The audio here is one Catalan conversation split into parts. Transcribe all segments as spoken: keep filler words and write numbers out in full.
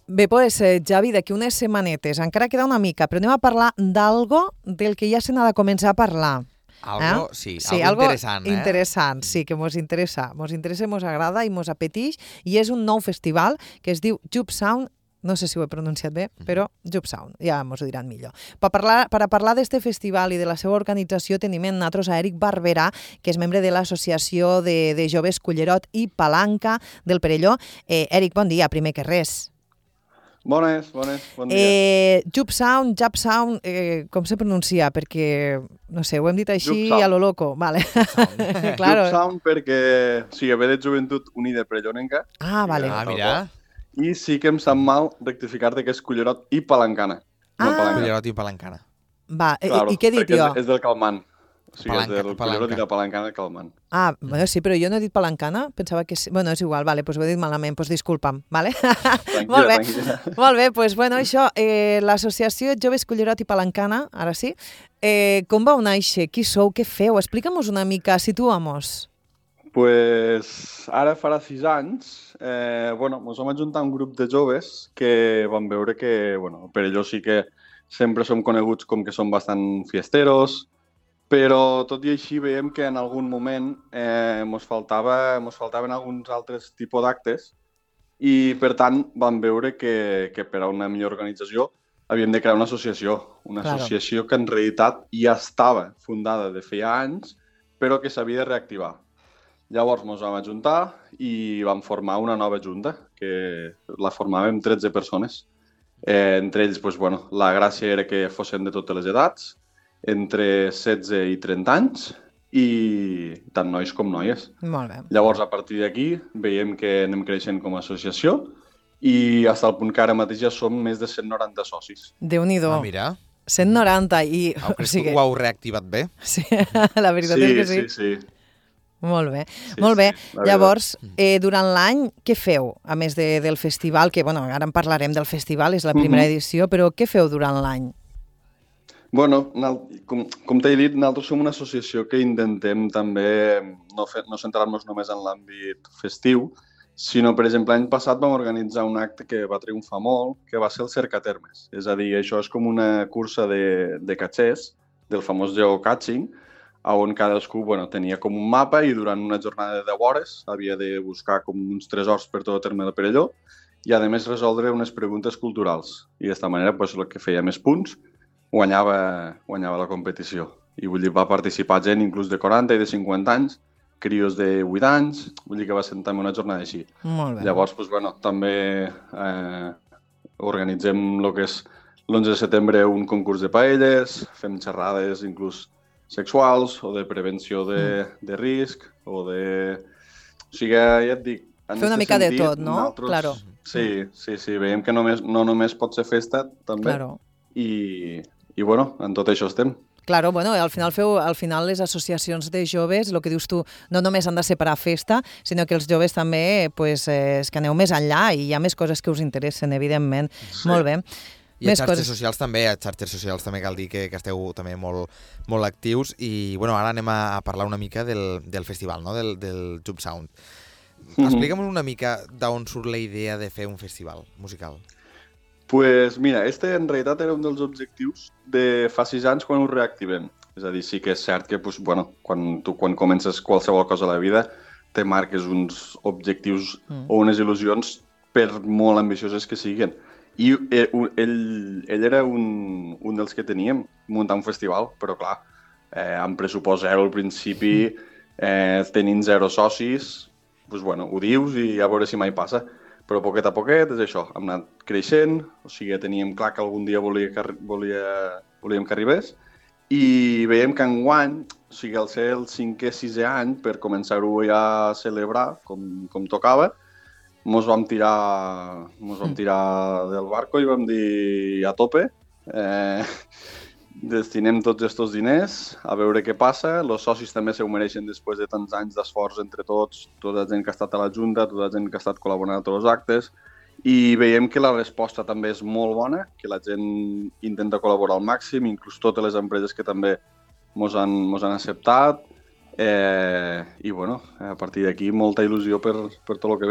Bé, doncs, eh, Javi, d'aquí unes setmanetes, encara queda una mica, però anem a parlar d'algo del que ja se n'ha de començar a parlar. Algo, eh? sí, sí, algo, algo interessant, eh? interessant, sí, que mos interessa, mos interessa, mos agrada i mos apeteix, i és un nou festival que es diu Jube Sound, no sé si ho he pronunciat bé, però Jube Sound, ja mos ho diran millor. Per parlar, per a parlar d'este festival i de la seva organització tenim en nosaltres a Eric Barberà, que és membre de l'Associació de, de Joves Cullerot i Palanca del Perelló. Eh, Eric, bon dia, primer que res. Bones, bones, bon dia. Eh, Jube Sound, Jab Sound, eh, com se pronuncia? Perquè, no sé, ho hem dit així a lo loco. Vale. claro. Jube Sound perquè, o sigui, ve de Joventut Unida Perellonenca. Ah, vale. Ah, mira. I sí que em sap mal rectificar-te que és Cullerot i Palancana. Ah. No Palancana. Cullerot i Palancana. Va, claro, i, i què he dit jo? És, és del Calmant. O sigui, Palanca, és del Cullerot i la Palancana del Calmant. Ah, bueno, sí, però jo no he dit Palancana, pensava que sí. Bueno, és igual, vale, doncs ho he dit malament, doncs disculpa'm, vale? Tranquila, Molt bé, tranquila. molt bé, doncs bueno, això, eh, l'Associació Joves Cullerot i Palancana, ara sí, eh, com vau néixer? Qui sou? Què feu? Explica'm-nos una mica, situa'm-nos. Pues ara farà sis anys, eh, bueno, ens vam ajuntar un grup de joves que van veure que, bueno, per allò sí que sempre som coneguts com que som bastant fiesteros, però tot i així veiem que en algun moment eh, mos faltava, mos faltaven alguns altres tipus d'actes i, per tant, vam veure que, que per a una millor organització havíem de crear una associació, una Claro. associació que en realitat ja estava fundada de feia anys, però que s'havia de reactivar. Llavors ens vam ajuntar i vam formar una nova junta, que la formàvem tretze persones. Eh, entre ells, doncs, bueno, la gràcia era que fossin de totes les edats, entre setze i trenta anys, i tant nois com noies. Molt bé. Llavors, a partir d'aquí, veiem que anem creixent com a associació i fins al punt que ara mateix ja som més de cent noranta socis. Déu-n'hi-do. Ah, mira. cent noranta i... Heu, o sigui, ho heu reactivat bé? sí, la veritat sí, és que sí. Sí, sí, Molt bé, sí. molt bé. Sí, la Llavors, eh, durant l'any, què feu? A més de, del festival, que bueno, ara en parlarem del festival, és la primera Mhm. edició, però què feu durant l'any? Bueno, nal- com, com t'he dit, nosaltres som una associació que intentem també no, fer, no centrar-nos només en l'àmbit festiu, sinó, per exemple, l'any passat vam organitzar un acte que va triomfar molt, que va ser el Cercatermes. És a dir, això és com una cursa de, de catxers, del famós geocaching, on cadascú bueno, tenia com un mapa i durant una jornada de deu hores havia de buscar com uns tresors per tot el terme de Perelló i, a més, resoldre unes preguntes culturals. I d'esta manera, pues, el que feia més punts guanyava, guanyava la competició. I vull dir, va participar gent inclús de quaranta i de cinquanta anys, crios de vuit anys, vull dir que va ser també una jornada així. Molt bé. Llavors, pues, bueno, també eh, organitzem el que és l'onze de setembre un concurs de paelles, fem xerrades inclús sexuals o de prevenció de, de risc o de... O sigui, ja et dic... Fer una mica de tot, no? Claro. Sí, sí, sí, veiem que només, no només pot ser festa, també. Claro. I, i bueno, en tot això estem. Claro, bueno, al final feu, al final les associacions de joves, el que dius tu, no només han de ser per a festa, sinó que els joves també, pues, eh, és que aneu més enllà i hi ha més coses que us interessen, evidentment. Sí. Molt bé. I a Més xarxes coses. socials també, a xarxes socials també cal dir que, que esteu també molt, molt actius i bueno, ara anem a, a parlar una mica del, del festival, no? del, del Jube Sound. Mhm. Explica'm una mica d'on surt la idea de fer un festival musical. Pues mira, este en realitat era un dels objectius de fa sis anys quan ho reactivem. És a dir, sí que és cert que pues, bueno, quan tu quan comences qualsevol cosa a la vida te marques uns objectius mm. o unes il·lusions per molt ambicioses que siguin. I ell, ell, ell era un, un dels que teníem, muntar un festival, però clar, eh, amb pressupost zero al principi, eh, tenint zero socis, doncs bueno, ho dius i a veure si mai passa. Però poquet a poquet és això, hem anat creixent, o sigui, teníem clar que algun dia volia que, volia, volíem que arribés, i veiem que enguany, o sigui, al ser el cinquè, sisè any, per començar-ho ja a celebrar com, com tocava, mos vam tirar, mos vam tirar del barco i vam dir a tope, eh, destinem tots aquests diners a veure què passa, els socis també se ho mereixen després de tants anys d'esforç entre tots, tota la gent que ha estat a la Junta, tota la gent que ha estat col·laborant a tots els actes, i veiem que la resposta també és molt bona, que la gent intenta col·laborar al màxim, inclús totes les empreses que també mos han, mos han acceptat, eh, i bueno, a partir d'aquí molta il·lusió per, per tot el que ve.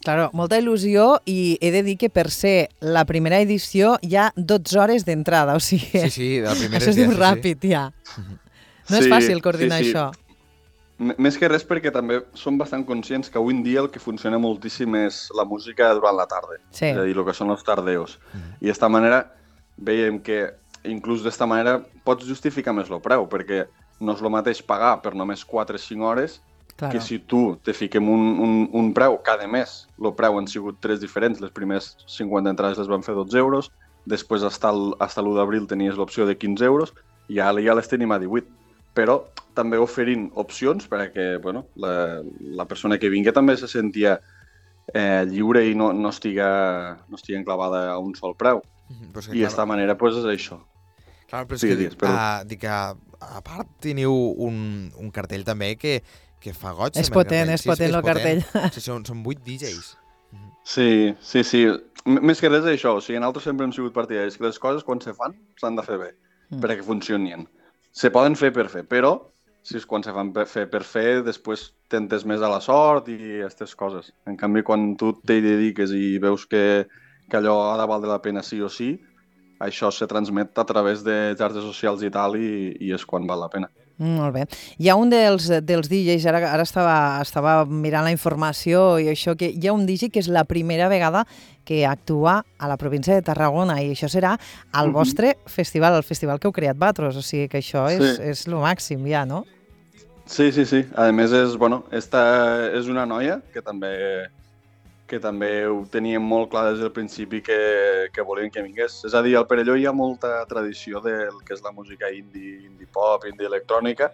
Claro, molta il·lusió i he de dir que per ser la primera edició hi ha dotze hores d'entrada, o sigui... Sí, sí, la primera això es dia, diu sí, ràpid, sí. ja. No és Sí, fàcil coordinar sí, sí. això. M- Més que res perquè també som bastant conscients que avui en dia el que funciona moltíssim és la música durant la tarda. Sí. És a dir, el que són els tardeos. I d'esta manera veiem que inclús d'esta manera pots justificar més el preu, perquè no és el mateix pagar per només quatre o cinc hores Claro. que si tu te fiquem un, un, un preu cada mes. El preu han sigut tres diferents. Les primers cinquanta entrades les van fer dotze euros, després hasta l'u d'abril tenies l'opció de quinze euros i ara ja les tenim a divuit. Però també oferint opcions perquè bueno, la, la persona que vingui també se sentia eh, lliure i no, no, estiga, no estiga enclavada a un sol preu. Mm-hmm. Pues que, I d'esta manera pues, és això. Clar, però és Sí, que, digues, perdó. uh, dic que a part teniu un, un cartell també que, que fa goig. És també, el potent, cartell. és potent el cartell. Sí, són, són vuit D Js. Sí, sí, sí. M Més que res això, o sigui, nosaltres sempre hem sigut partidaris que les coses quan se fan s'han de fer bé, mm. perquè funcionin. Se poden fer per fer, però si és quan se fan per fer per fer, després tentes més a la sort i aquestes coses. En canvi, quan tu t'hi dediques i veus que, que allò ha de valdre la pena sí o sí, això se transmet a través de xarxes socials i tal, i, i és quan val la pena. Molt bé. Hi ha un dels, dels D Js, ara, ara estava, estava mirant la informació i això, que hi ha un D J que és la primera vegada que actua a la província de Tarragona i això serà al Mhm. vostre festival, el festival que heu creat vosaltres, o sigui que això és, Sí. és lo màxim ja, no? Sí, sí, sí. A més, és, bueno, esta és una noia que també que també ho teníem molt clar des del principi que, que volien que vingués. És a dir, al Perelló hi ha molta tradició del que és la música indie, indie pop, indie electrònica,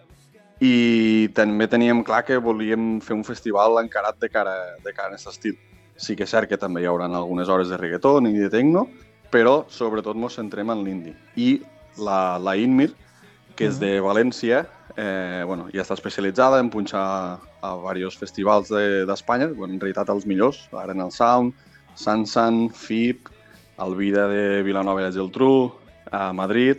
i també teníem clar que volíem fer un festival encarat de cara, de cara a aquest estil. Sí que és cert que també hi haurà algunes hores de reggaeton i de techno, però sobretot ens centrem en l'indie. I la, la Inmir, que és de València, eh, bueno, ja està especialitzada en punxar a diversos festivals d'Espanya, de, bueno, en realitat els millors, Arena Sound, Sansan, F I P, Alvida de Vilanova i la Geltrú, a Madrid,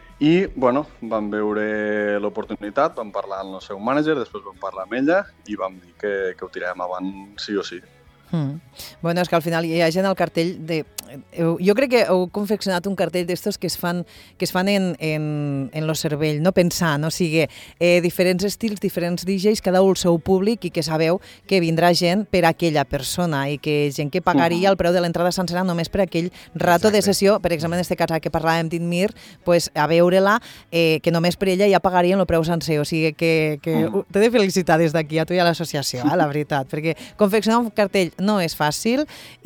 i bueno, vam veure l'oportunitat, vam parlar amb el seu mànager, després vam parlar amb ella i vam dir que, que ho tirem avant sí o sí. Mm. Bueno, és que al final hi ha gent al cartell de... Jo crec que heu confeccionat un cartell d'estos que es fan, que es fan en, en, en lo cervell, no pensant, o sigui, eh, diferents estils, diferents D Js, cada un el seu públic i que sabeu que vindrà gent per a aquella persona i que gent que pagaria el preu de l'entrada sencera només per aquell rato Exacte. de sessió, per exemple, en aquest cas que parlàvem d'Inmir, pues, a veure-la, eh, que només per ella ja pagarien el preu sencer, o sigui que, que uh, t'he de felicitar des d'aquí a tu i a l'associació, eh, la veritat, perquè confeccionar un cartell no és fàcil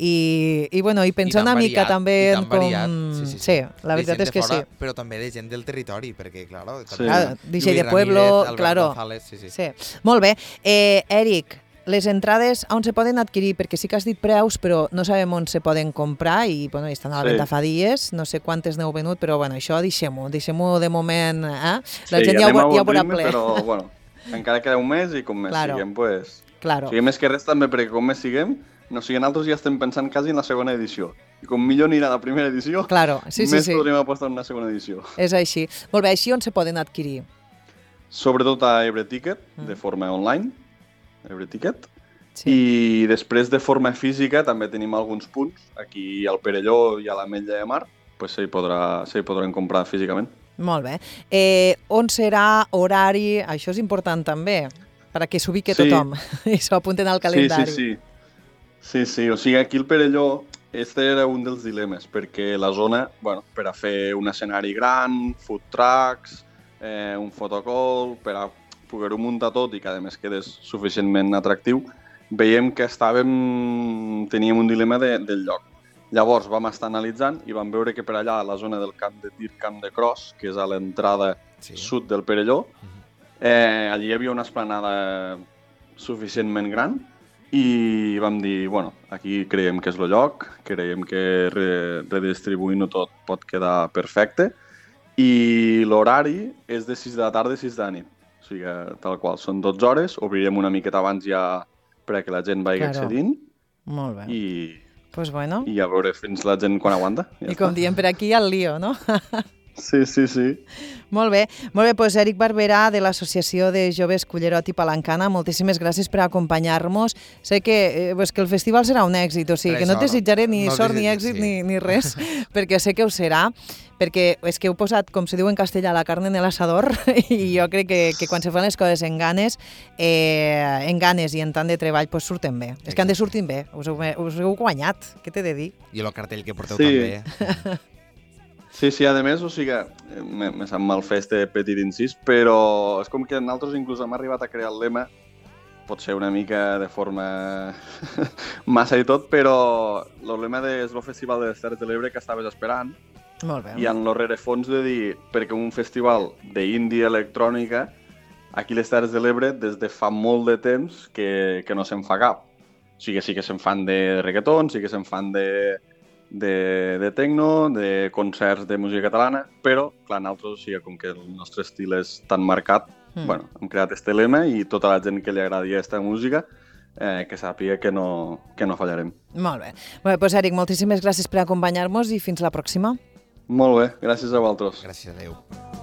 i, i, bueno, i pensar una mica variat, també i tan com... variat. Sí, sí, sí. sí, la De veritat gent és que de fora, sí. Però també de gent del territori, perquè, claro, Sí. també Ah, D J Lluís de Pueblo, Ramírez, Albert claro. González, sí, sí. Sí. Molt bé. Eh, Eric, les entrades on se poden adquirir? Perquè sí que has dit preus, però no sabem on se poden comprar i, bueno, estan a la Sí. venda fa dies, no sé quantes n'heu venut, però bueno, això deixem-ho, deixem-ho de moment, eh? La Sí, gent ja, anem ho, a ja ho bon veurà ritme, ple. però bueno, encara queda un mes i com més Claro. siguem, pues... Claro. O sigui, més que res també perquè com més siguem, no sigui, nosaltres ja estem pensant quasi en la segona edició. I com millor anirà la primera edició, Claro, sí, sí, més sí. podrem apostar en una segona edició. És així. Molt bé, així on se poden adquirir? Sobretot a Ebre Ticket, Mm. de forma online, Ebre Ticket. Sí. I després de forma física també tenim alguns punts. Aquí al Perelló i a l'Ametlla de Mar, pues s'hi podrà, s'hi podran comprar físicament. Molt bé. Eh, on serà, horari, això és important també, perquè s'ubique Sí. tothom i s'ho apunten al calendari. Sí, sí, sí. Sí, sí, o sigui, aquí al Perelló este era un dels dilemes, perquè la zona, bueno, per a fer un escenari gran, food trucks, eh, un fotocall, per a poder-ho muntar tot i que a més quedés suficientment atractiu, veiem que estàvem, teníem un dilema de, del lloc. Llavors vam estar analitzant i vam veure que per allà, a la zona del camp de tir, camp de cross, que és a l'entrada Sí. sud del Perelló, eh, allí hi havia una esplanada suficientment gran i vam dir, bueno, aquí creiem que és el lloc, creiem que re, redistribuint-ho tot pot quedar perfecte i l'horari és de sis de la tarda a sis de la nit. O sigui, tal qual, són dotze hores, obrirem una miqueta abans ja perquè la gent vagi Claro. accedint Molt bé. i, Pues bueno. i a veure fins la gent quan aguanta. Ja I com està. diem per aquí, al lío, no? Sí, sí, sí. Molt bé. Molt bé, doncs Eric Barberà, de l'Associació de Joves Cullerot i Palancana, moltíssimes gràcies per acompanyar-nos. Sé que, eh, pues que el festival serà un èxit, o sigui, Per que no això, et desitjaré ni no sort, ni desitjo, èxit, sí. ni, ni res, perquè sé que ho serà, perquè és que heu posat, com se diu en castellà, la carn en l'asador, i jo crec que, que quan se fan les coses en ganes, eh, en ganes i en tant de treball, pues surten bé. És que han de sortir bé, us heu, us heu guanyat, què t'he de dir? I el cartell que porteu Sí. també. Sí, sí, a més, o sigui, eh, me, me sap mal fer este petit incís, però és com que nosaltres inclús hem arribat a crear el lema, pot ser una mica de forma massa i tot, però el lema de, és el Festival de les Terres de l'Ebre que estaves esperant, Molt bé. i en el rerefons de dir, perquè un festival d'indie electrònica, aquí a les Terres de l'Ebre, des de fa molt de temps que, que no se'n fa cap. O sigui, sí que se'n fan de reggaeton, sí que se'n fan de, de, de techno, de concerts de música catalana, però, clar, nosaltres, o sigui, com que el nostre estil és tan marcat, mm. bueno, hem creat este lema i tota la gent que li agradi aquesta música eh, que sàpiga que no, que no fallarem. Molt bé. Bé, doncs Eric, moltíssimes gràcies per acompanyar-nos i fins la pròxima. Molt bé, gràcies a vosaltres. Gràcies, adeu.